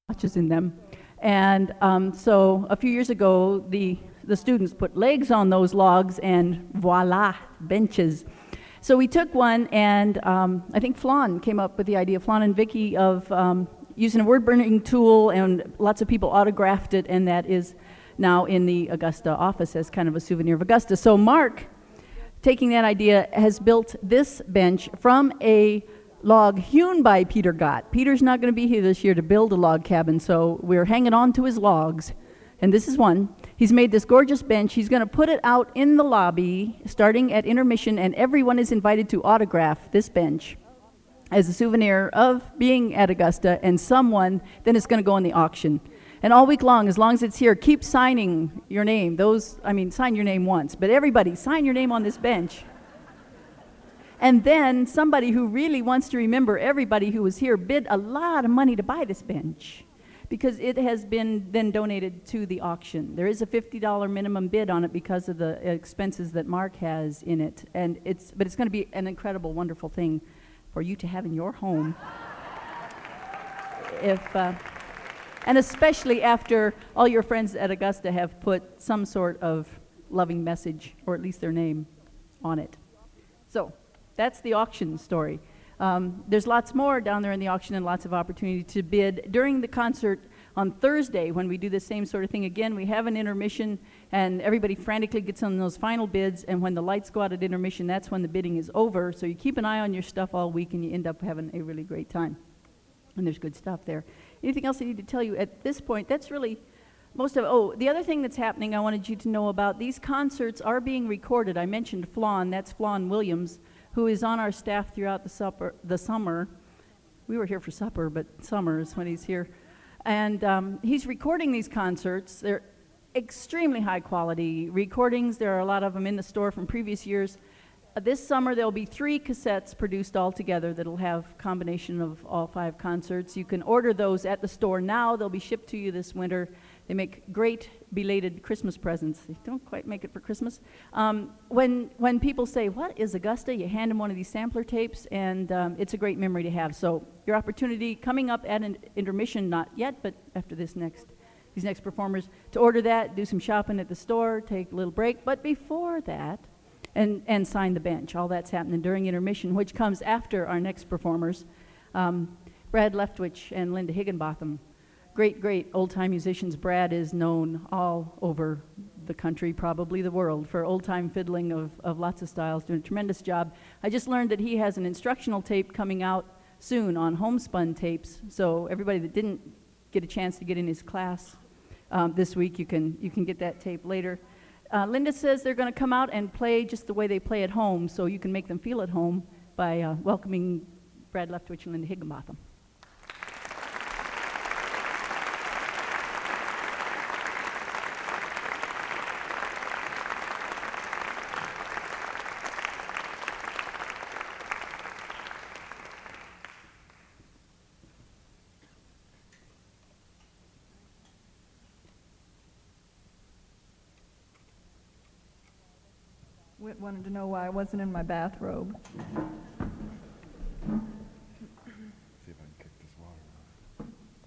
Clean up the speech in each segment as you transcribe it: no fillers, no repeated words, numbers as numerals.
notches in them. And so a few years ago, the students put legs on those logs, and voila, benches. So we took one, and I think Flan came up with the idea, Flan and Vicky, of using a word-burning tool, and lots of people autographed it, and that is now in the Augusta office as kind of a souvenir of Augusta. So Mark, taking that idea, has built this bench from a log hewn by Peter Gott. Peter's not going to be here this year to build a log cabin, so we're hanging on to his logs, and this is one. He's made this gorgeous bench. He's going to put it out in the lobby starting at intermission, and everyone is invited to autograph this bench as a souvenir of being at Augusta, and someone then is going to go in the auction. And all week long as it's here, keep signing your name. Sign your name once, but everybody, sign your name on this bench. And then somebody who really wants to remember everybody who was here bid a lot of money to buy this bench, because it has been then donated to the auction. There is a $50 minimum bid on it because of the expenses that Mark has in it. But it's going to be an incredible, wonderful thing for you to have in your home. And especially after all your friends at Augusta have put some sort of loving message, or at least their name, on it. So that's the auction story. There's lots more down there in the auction, and lots of opportunity to bid. During the concert on Thursday, when we do the same sort of thing again, we have an intermission, and everybody frantically gets on those final bids, and when the lights go out at intermission, that's when the bidding is over. So you keep an eye on your stuff all week, and you end up having a really great time. And there's good stuff there. Anything else I need to tell you at this point? That's really most of it. Oh, the other thing that's happening I wanted you to know about, these concerts are being recorded. I mentioned Flan, that's Flan Williams, who is on our staff throughout the summer. We were here for supper, but summer is when he's here. And he's recording these concerts. They're extremely high quality recordings. There are a lot of them in the store from previous years. This summer there'll be 3 cassettes produced all together that'll have combination of all 5 concerts. You can order those at the store now. They'll be shipped to you this winter. They make great belated Christmas presents. They don't quite make it for Christmas. When people say, "What is Augusta?" you hand them one of these sampler tapes, and it's a great memory to have. So your opportunity coming up at an intermission, not yet, but after these next performers, to order that, do some shopping at the store, take a little break. But before that, and sign the bench. All that's happening during intermission, which comes after our next performers. Brad Leftwich and Linda Higginbotham. Great old-time musicians. Brad is known all over the country, probably the world, for old-time fiddling of lots of styles, doing a tremendous job. I just learned that he has an instructional tape coming out soon on homespun tapes, so everybody that didn't get a chance to get in his class this week, you can get that tape later. Linda says they're going to come out and play just the way they play at home, so you can make them feel at home by welcoming Brad Leftwich and Linda Higginbotham. Whit wanted to know why I wasn't in my bathrobe. See if I can kick this water out.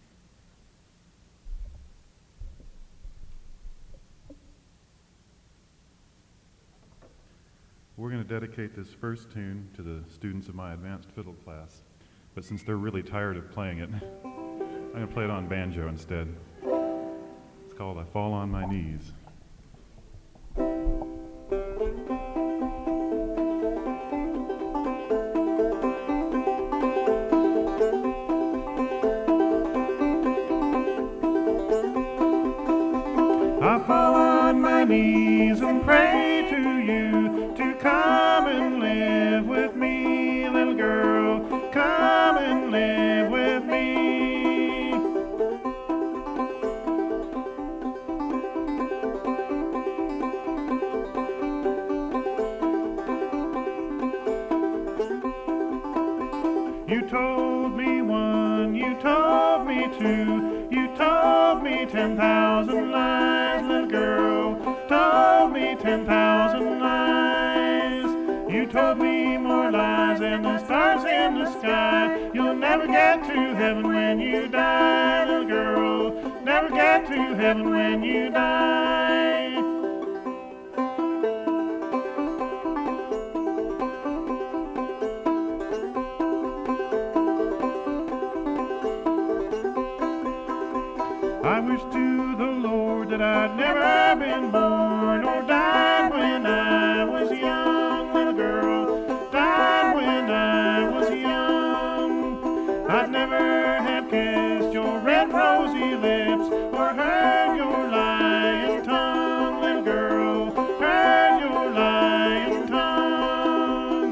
We're going to dedicate this first tune to the students of my advanced fiddle class, but since they're really tired of playing it, I'm going to play it on banjo instead. It's called "I Fall on My Knees." I fall on my knees and pray to you to come and live with me, little girl, come and live with me. You told me one, you told me two, you told me 10,000 lies, little girl, told me 10,000 lies. You told me more lies than the stars in the sky. You'll never get to heaven when you die, little girl. get to heaven when you die. I wish to the Lord that I'd never been born or died when I was young. Little girl died when I was young. I'd never have kissed your red rosy lips or heard your lying tongue. Little girl, heard your lying tongue.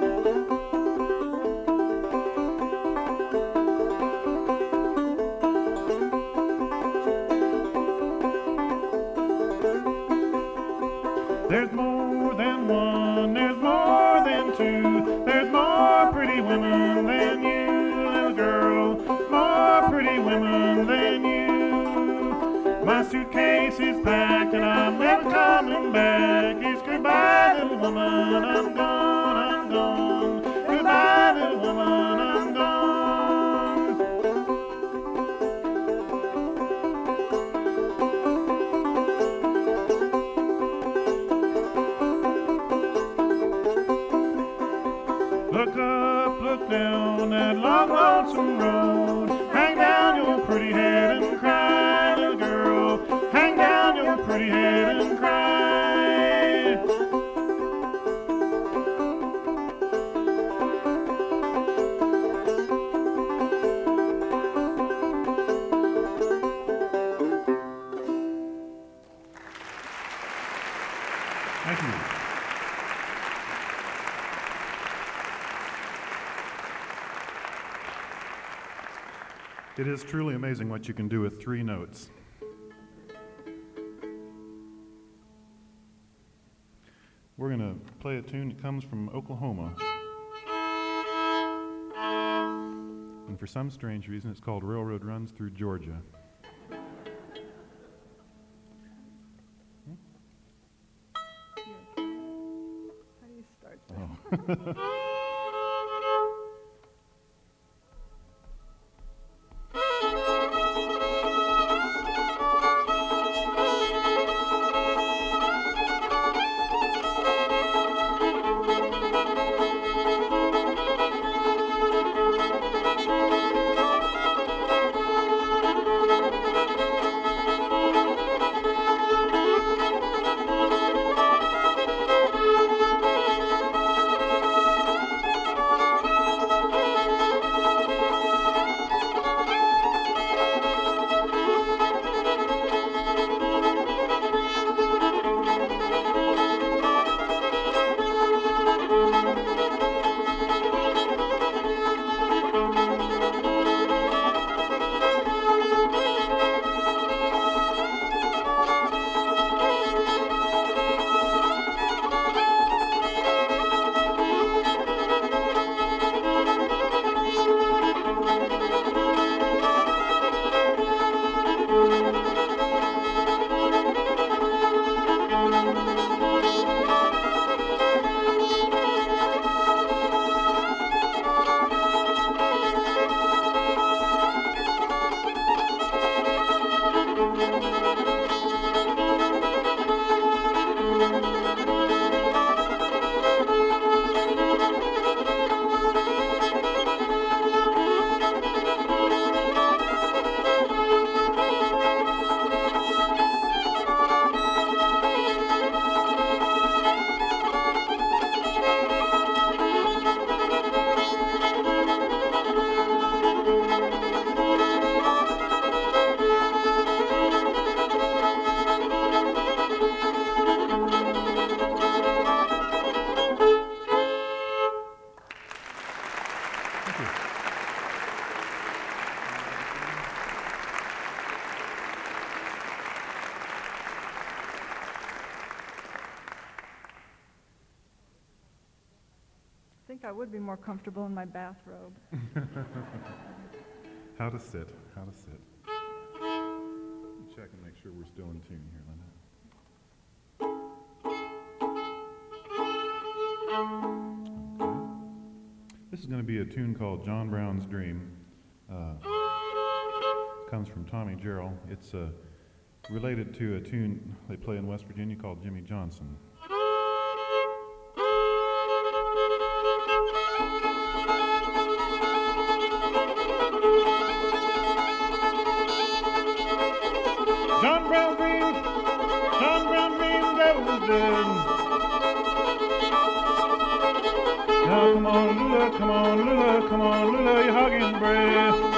There's more than one, there's more than two, there's more pretty women than you, little girl, more pretty women than you. My suitcase is packed and I'm never coming back. It's goodbye, little woman, I'm gone, I'm gone. Goodbye, little woman, I'm gone. Look up, look down that long, lonesome road. Hang down your pretty head and cry, little girl. Hang down your pretty head and cry. Thank you. It is truly amazing what you can do with 3 notes. We're going to play a tune that comes from Oklahoma. And for some strange reason, it's called Railroad Runs Through Georgia. How do you start that? Oh. I think I would be more comfortable in my bathrobe. How to sit, how to sit. Check and make sure we're still in tune here, Linda. Okay. This is going to be a tune called John Brown's Dream. Comes from Tommy Jarrell. It's related to a tune they play in West Virginia called Jimmy Johnson. John Brown dreamed, that was dead. Now come on, Lula, come on, Lula, come on, Lula, you're hogging breath.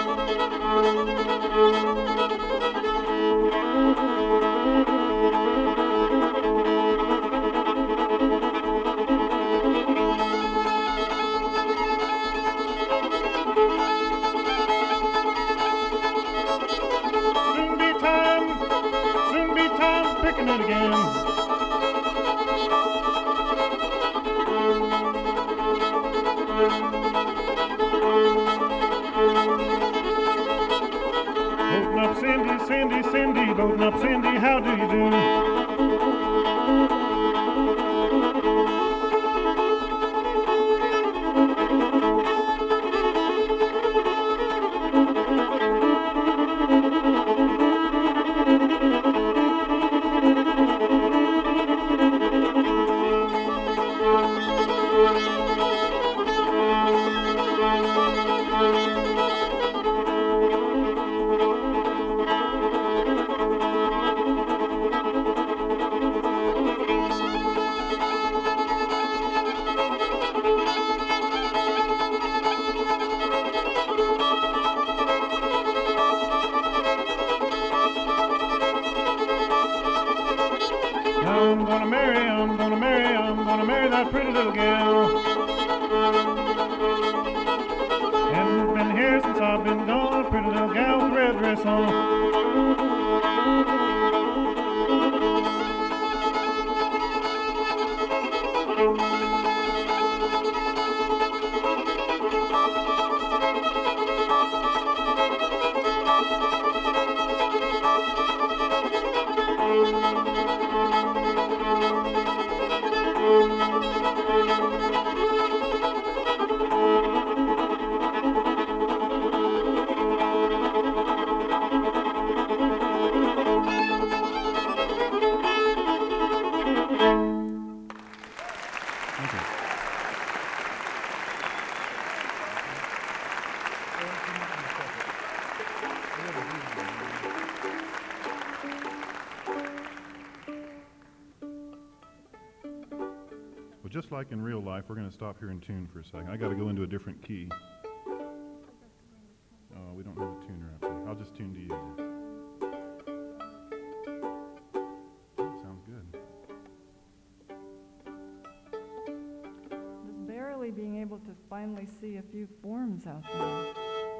Soon be time picking it again. Boating up Cindy, Cindy, Cindy, boating up Cindy, how do you do? I'm gonna marry that pretty little gal. And it's been here since I've been gone, pretty little gal with a red dress on. Well, just like in real life, we're going to stop here and tune for a second. I got to go into a different key. Oh, we don't have a tuner up there. I'll just tune to you. Sounds good. Just barely being able to finally see a few forms out there.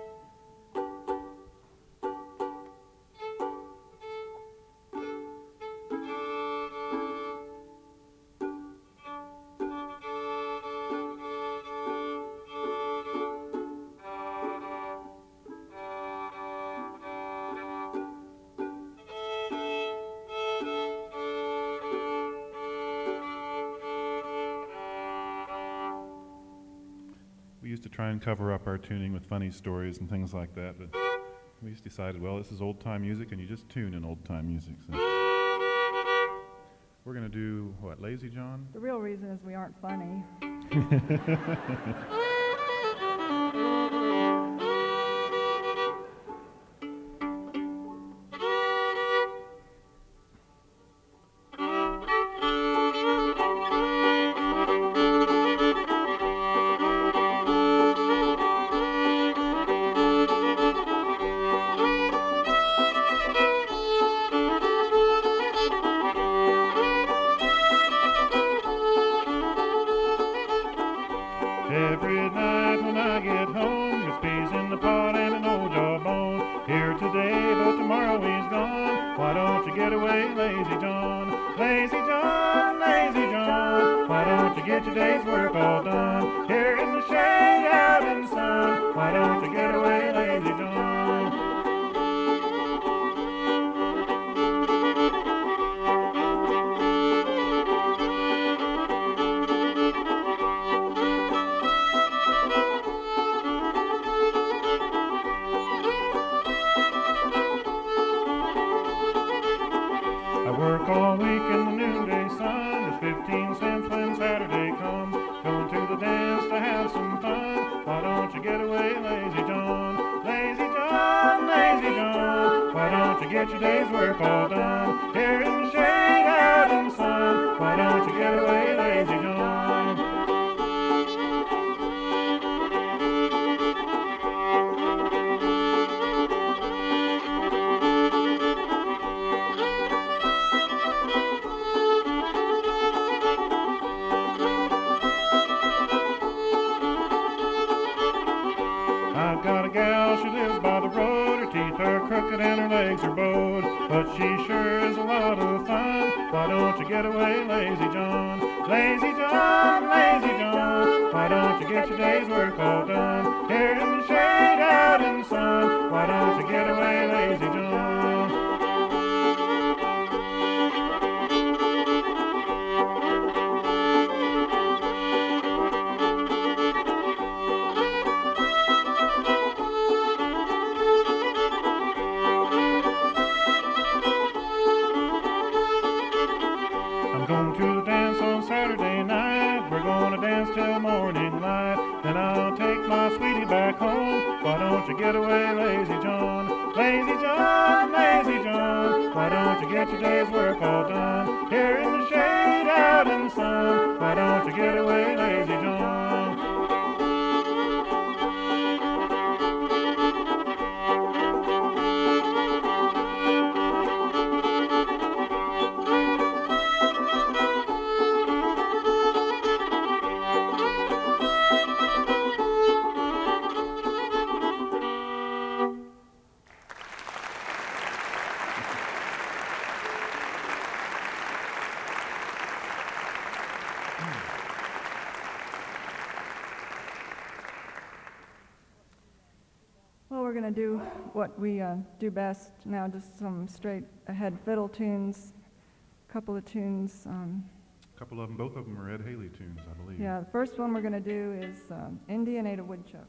We used to try and cover up our tuning with funny stories and things like that, but we just decided, well, this is old-time music, and you just tune in old-time music. So we're going to do, what, Lazy John? The real reason is we aren't funny. Every night when I get home, there's peas in the pot and an old jawbone. Here today, but tomorrow he's gone. Why don't you get away, Lazy John? Lazy John, Lazy John. Why don't you get your day's work all done? Here in the shade, out in the sun. Why don't you get away, Lazy John? work all week in the noonday sun. It's 15 cents when Saturday comes. Going to the dance to have some fun. Why don't you get away, Lazy John? Lazy John, Lazy John. Why don't you get your day's work all done? Here in the shade, out in the sun. Why don't you get away, Lazy John? I've got a gal, she lives by the road. Her teeth are crooked and her legs are bowed, but she sure is a lot of fun. Why don't you get away, Lazy John? Lazy John, Lazy John. Why don't you get your day's work all done? Here in the shade, out in the sun. Why don't you get away, Lazy John? I'm going to the dance on Saturday night. We're gonna dance till morning light. Then I'll take my sweetie back home. Why don't you get away, Lazy John? Lazy John, Lazy John. Why don't you get your day's work all done? Here in the shade, out in the sun. Why don't you get away, Lazy John? Well, we're going to do what we do best now, just some straight ahead fiddle tunes, a couple of tunes. A couple of them, both of them are Ed Haley tunes, I believe. Yeah, the first one we're going to do is Indian Ate a Woodchuck.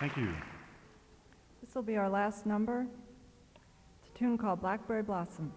Thank you. This will be our last number. It's a tune called Blackberry Blossom.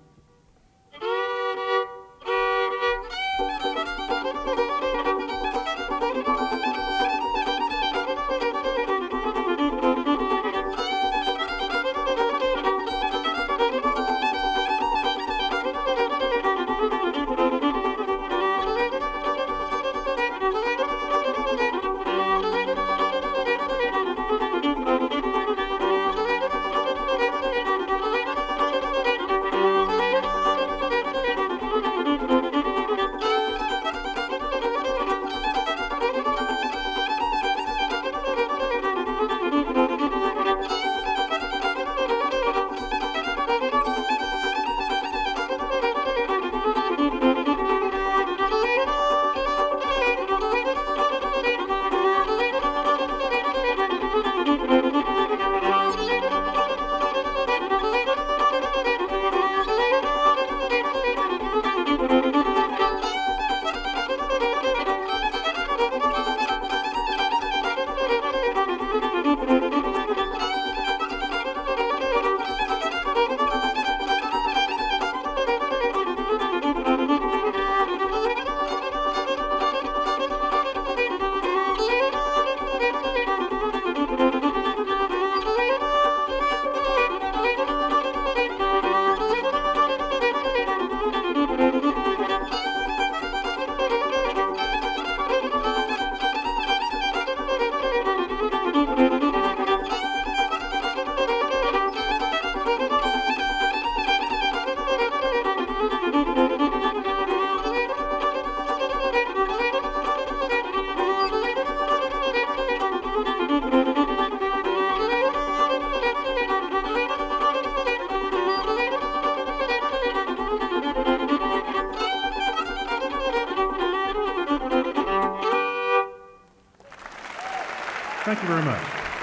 Thank you very much.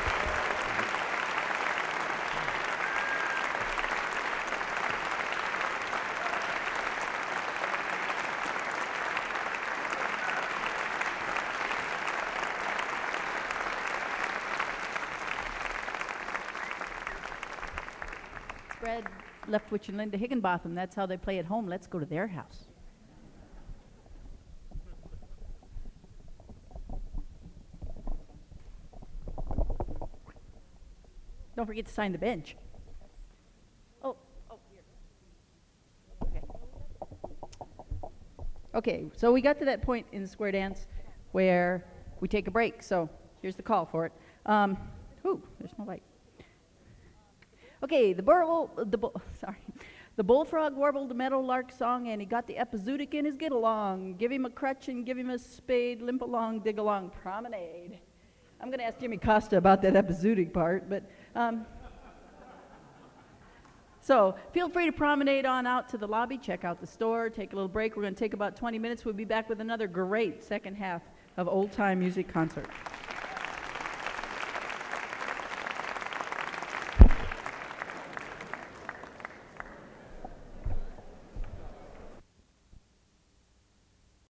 Fred Leftwich and Linda Higginbotham, that's how they play at home. Let's go to their house. Don't forget to sign the bench. Oh, here. Okay. Okay, so we got to that point in the square dance where we take a break. So here's the call for it. There's no light. Okay, the bullfrog warbled the meadowlark song, and he got the epizootic in his get along. Give him a crutch and give him a spade, limp along, dig along, promenade. I'm going to ask Jimmy Costa about that epizootic part, but so feel free to promenade on out to the lobby, check out the store, take a little break. We're going to take about 20 minutes. We'll be back with another great second half of Old Time Music Concert.